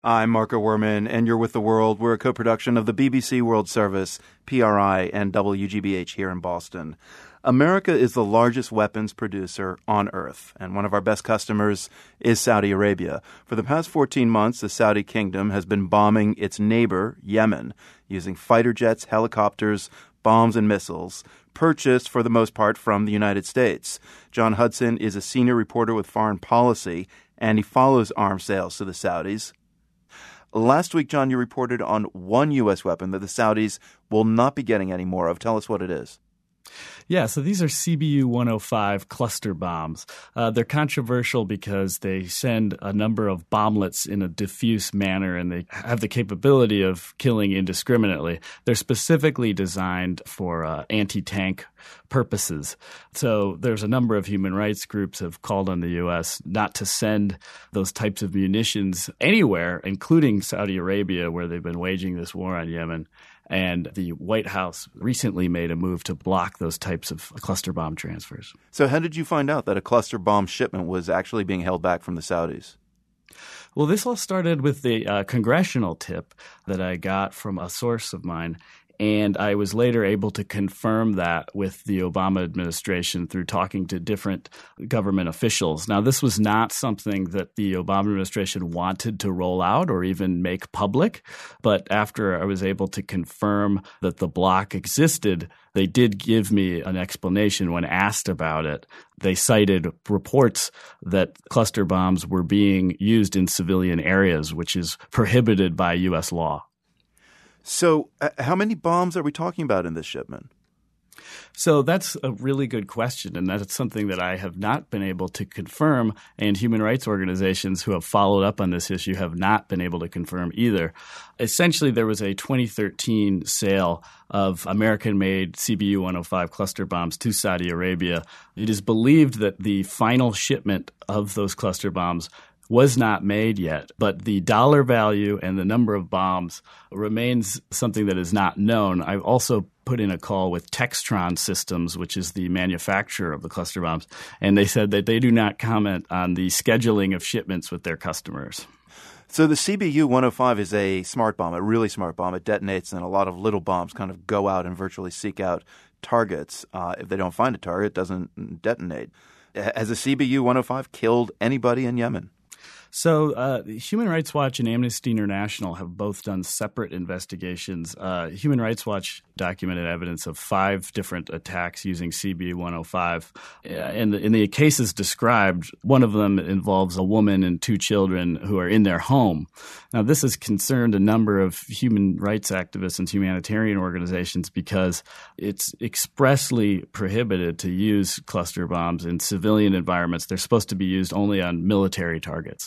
I'm Marco Werman, and you're with The World. We're a co-production of the BBC World Service, PRI, and WGBH here in Boston. America is the largest weapons producer on Earth, and one of our best customers is Saudi Arabia. For the past 14 months, the Saudi kingdom has been bombing its neighbor, Yemen, using fighter jets, helicopters, bombs, and missiles, purchased for the most part from the United States. John Hudson is a senior reporter with Foreign Policy, and he follows arms sales to the Saudis. Last week, John, you reported on one U.S. weapon that the Saudis will not be getting any more of. Tell us what it is. Yeah, so these are CBU-105 cluster bombs. They're controversial because they send a number of bomblets in a diffuse manner, and they have the capability of killing indiscriminately. They're specifically designed for anti-tank purposes. So there's a number of human rights groups have called on the U.S. not to send those types of munitions anywhere, including Saudi Arabia, where they've been waging this war on Yemen. And the White House recently made a move to block those types of cluster bomb transfers. So how did you find out that a cluster bomb shipment was actually being held back from the Saudis? Well, this all started with the congressional tip that I got from a source of mine. And I was later able to confirm that with the Obama administration through talking to different government officials. Now, this was not something that the Obama administration wanted to roll out or even make public. But after I was able to confirm that the block existed, they did give me an explanation when asked about it. They cited reports that cluster bombs were being used in civilian areas, which is prohibited by U.S. law. So how many bombs are we talking about in this shipment? So that's a really good question, and that's something that I have not been able to confirm, and human rights organizations who have followed up on this issue have not been able to confirm either. Essentially, there was a 2013 sale of American-made CBU-105 cluster bombs to Saudi Arabia. It is believed that the final shipment of those cluster bombs was not made yet, but the dollar value and the number of bombs remains something that is not known. I've also put in a call with Textron Systems, which is the manufacturer of the cluster bombs, and they said that they do not comment on the scheduling of shipments with their customers. So the CBU-105 is a smart bomb, a really smart bomb. It detonates, and a lot of little bombs kind of go out and virtually seek out targets. If they don't find a target, it doesn't detonate. Has a CBU-105 killed anybody in Yemen? So Human Rights Watch and Amnesty International have both done separate investigations. Human Rights Watch documented evidence of 5 different attacks using CBU-105. In the cases described, one of them involves a woman and 2 children who are in their home. Now, this has concerned a number of human rights activists and humanitarian organizations because it's expressly prohibited to use cluster bombs in civilian environments. They're supposed to be used only on military targets.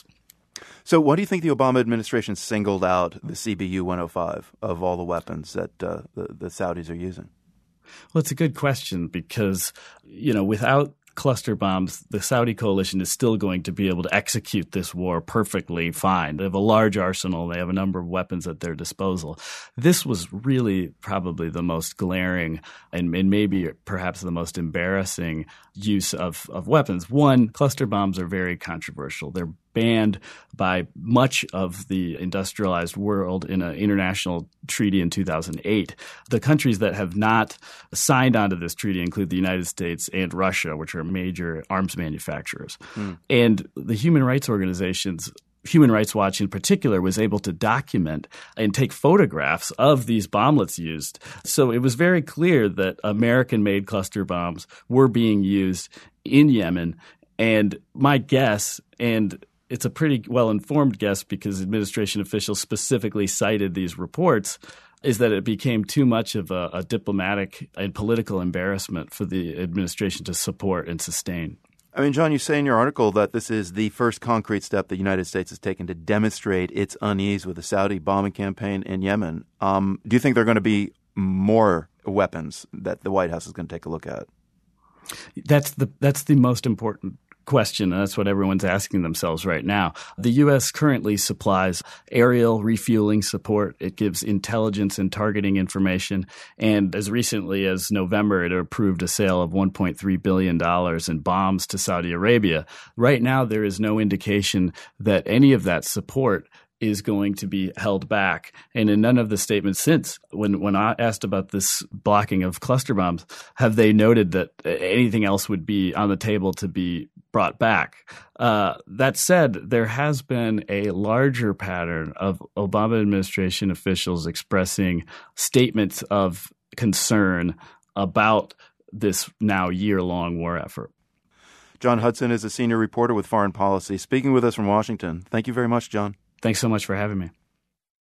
So why do you think the Obama administration singled out the CBU-105 of all the weapons that the Saudis are using? Well, it's a good question because, without cluster bombs, the Saudi coalition is still going to be able to execute this war perfectly fine. They have a large arsenal. They have a number of weapons at their disposal. This was really probably the most glaring and maybe perhaps the most embarrassing use of weapons. One, cluster bombs are very controversial. They're banned by much of the industrialized world in an international treaty in 2008. The countries that have not signed onto this treaty include the United States and Russia, which are major arms manufacturers. And the human rights organizations, Human Rights Watch in particular, was able to document and take photographs of these bomblets used. So it was very clear that American-made cluster bombs were being used in Yemen. And my guess, and it's a pretty well-informed guess because administration officials specifically cited these reports, is that it became too much of a diplomatic and political embarrassment for the administration to support and sustain. I mean, John, you say in your article that this is the first concrete step the United States has taken to demonstrate its unease with the Saudi bombing campaign in Yemen. Do you think there are going to be more weapons that the White House is going to take a look at? That's the most important question, and that's what everyone's asking themselves right now. The U.S. currently supplies aerial refueling support. It gives intelligence and targeting information. And as recently as November, it approved a sale of $1.3 billion in bombs to Saudi Arabia. Right now, there is no indication that any of that support is going to be held back. And in none of the statements since, when I asked about this blocking of cluster bombs, have they noted that anything else would be on the table to be brought back. That said, there has been a larger pattern of Obama administration officials expressing statements of concern about this now year-long war effort. John Hudson is a senior reporter with Foreign Policy, speaking with us from Washington. Thank you very much, John. Thanks so much for having me.